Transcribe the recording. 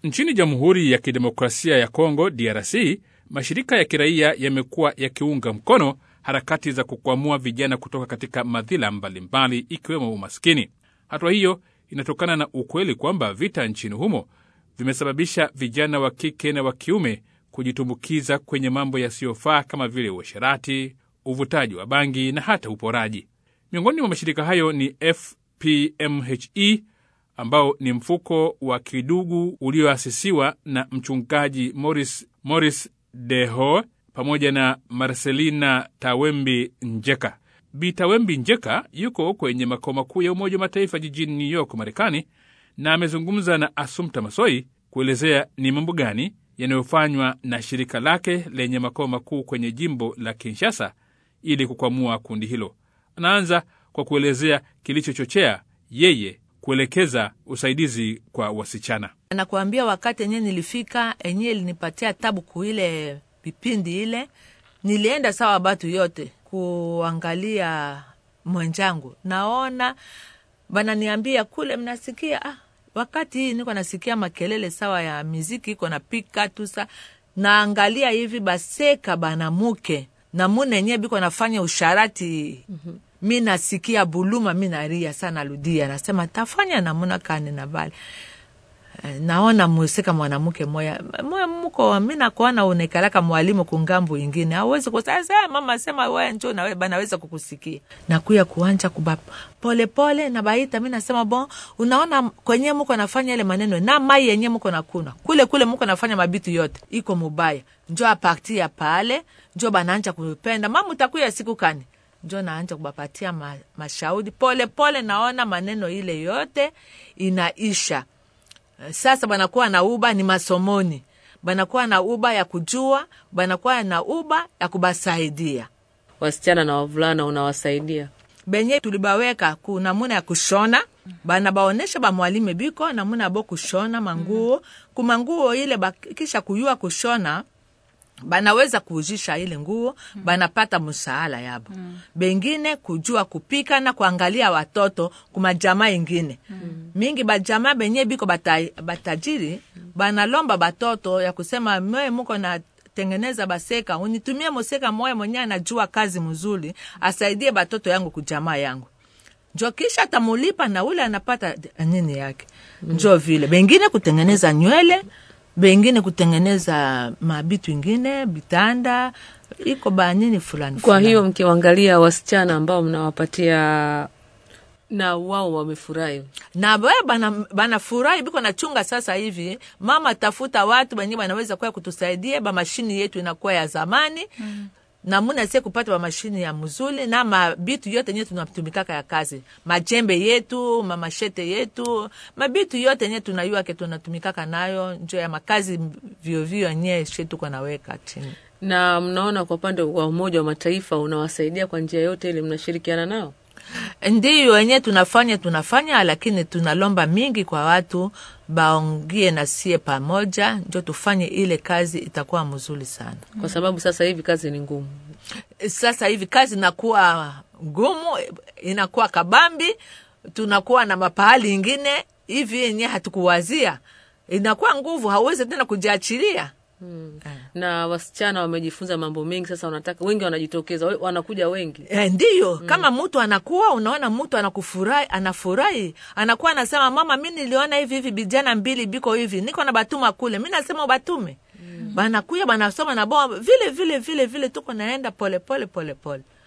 Nchini Jamhuri ya Kidemokrasia ya Kongo DRC, mashirika ya kiraia yamekuwa yakiunga mkono harakati za kukwamua vijana kutoka katika madhila mbalimbali ikiwemo umaskini. Hatua hiyo inatokana na ukweli kwamba vita nchini humo vimesababisha vijana wa kike na wa kiume kujitumbukiza kwenye mambo yasiyofaa kama vile uasherati, uvutaji wa bangi na hata uporaji. Miongoni mwa mashirika hayo ni FPMHE ambao ni mfuko wa kidugu ulioasisiwa na mchungaji Maurice Deho pamoja na Marcelina Tawembi Njeka. Bi Tawembi Njeka yuko kwenye makao makuu ya Umoja wa Mataifa jijini New York, Marekani, na amezungumza na Assumpta Massoi kuelezea ni mambo gani yanayofanywa na shirika lake lenye makao makuu kwenye jimbo la Kinshasa ili kukwamua kundi hilo. Anaanza kwa kuelezea kilichochochea yeye kuelekeza usaidizi kwa wasichana. Nakuambia wakati yenyewe nilifika, yenyewe ilinipatia tabu kuile vipindi ile. Nilienda sawa batu yote kuangalia mwenjangu. Naona bananiambia kule mnasikia wakati hii niko nasikia makelele sawa ya muziki iko napika tusa. Naangalia hivi baseka banamuke na mune yenyewe biko nafanya usharati. Mimi nasikia buluma, mimi nalia sana ludia. Nasema tafanya namuna kani na bali. Naona musika mwanamke moya mko mimi nakuona unekalaka mwalimu kungambo ingine. Hawezi kusema mama sema wewe njoo na wewe banaweza kukusikia. Nakuya kuanja kubapa. Pole pole na baita mimi nasema bon unaona kwenye mko nafanya ile maneno na mai yenye mko nakuna. Kule mko nafanya mabitu yote. Iko mubaya. Njoo apartia pale, njoo banaanza kupenda. Mama utakuya siku kani? Njoo naanza kubapatia mashauri. Pole naona maneno ile yote inaisha. Sasa banakuwa na uba ni masomoni. Banakuwa na uba ya kujua, banakuwa na uba ya kubasaidia. Wasichana na wavulana unawasaidia. Benye tulibaweka kuna muna ya kushona, banabaonesha ba mwalimu biko na muna bo kushona manguo, kumanguo ile kisha kuyua kushona. Banaweza kuujisha ile nguo, banapata msaala yabo. Bengine kujua kupika na kuangalia watoto kuma jamaa ingine. Mingi ba jamaa benye biko batajiri, banalomba batoto ya kusema mwe muko na tengeneza baseka, unitumie moseka moya mwenye anajua kazi mzuri, asaidie batoto yangu kujamaa yangu. Njoo kisha tamulipa na ule anapata nini yake. Njoo vile. Bengine kutengeneza nywele, bengine kutengeneza mabitu ingine, bitanda, iko banini fulani. Kwa hiyo mkiangalia wasichana ambao mnawapatia na wao wamefurahi. Na bana furahi biko na chunga sasa hivi. Mama tafuta watu wenye wanaweza kwa kutusaidia, ba mashini yetu inakuwa ya zamani. Na muna sie kupata ba mashini ya mzuri na mabitu yote yenye tunatumikaka ya kazi. Majembe yetu, mamashete yetu, mabitu yote yenye tunayua ke tunatumikaka nayo, njoo ya makazi vio yenye shetu kwa naweka chini. Na mnaona kwa upande wa Umoja wa Mataifa unawasaidia kwa njia yote ili mnashirikiana nao? Ndiyo yenye tunafanya lakini tunalomba mingi kwa watu baongie na sie pamoja ndio tufanye ile kazi itakuwa mzuri sana. Kwa sababu sasa hivi kazi ni ngumu. Sasa hivi kazi inakuwa ngumu, inakuwa kabambi, tunakuwa na mapahali ingine hivi yenye hatukuwazia. Inakuwa nguvu, hauwezi tena kujiachilia. Na wasichana wamejifunza mambo mengi sasa, wanataka wengi wanajitokeza, wanakuja wengi. Ndiyo, kama mtu anakuwa unaona mtu anakufurahi, anafurahi, anakuwa anasema mama mimi niliona hivi vijana mbili biko hivi, niko na batuma kule, mimi nasema batume. Banakuya banasoma na bo vile tuko naenda pole pole.